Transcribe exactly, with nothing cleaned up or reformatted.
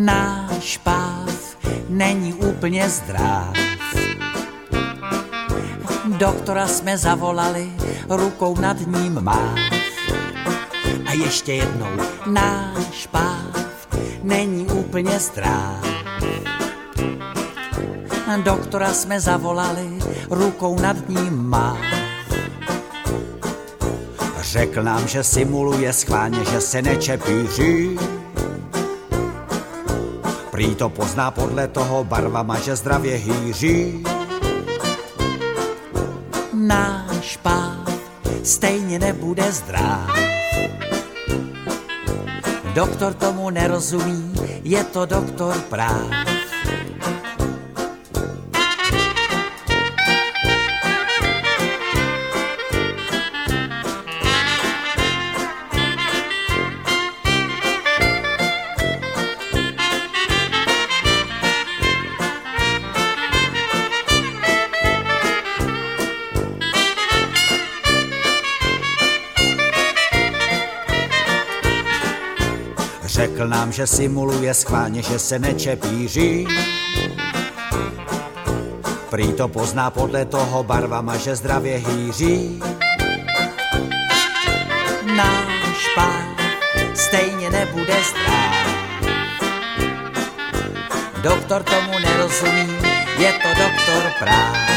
náš páv není úplně zdráv. Doktora jsme zavolali, rukou nad ním máv. A ještě jednou, náš páv není úplně zdráv. Doktora jsme zavolali, rukou nad ním máv. Řekl nám, že simuluje schválně, že se nečepíří. Prý to pozná podle toho barvama, že zdravě hýří. Náš páv stejně nebude zdráv. Doktor tomu nerozumí, je to doktor práv. Řekl nám, že simuluje schválně, že se nečepíří. Prý to pozná podle toho barvama, že zdravě hýří. Náš pán stejně nebude zdráv. Doktor tomu nerozumí, je to doktor práv.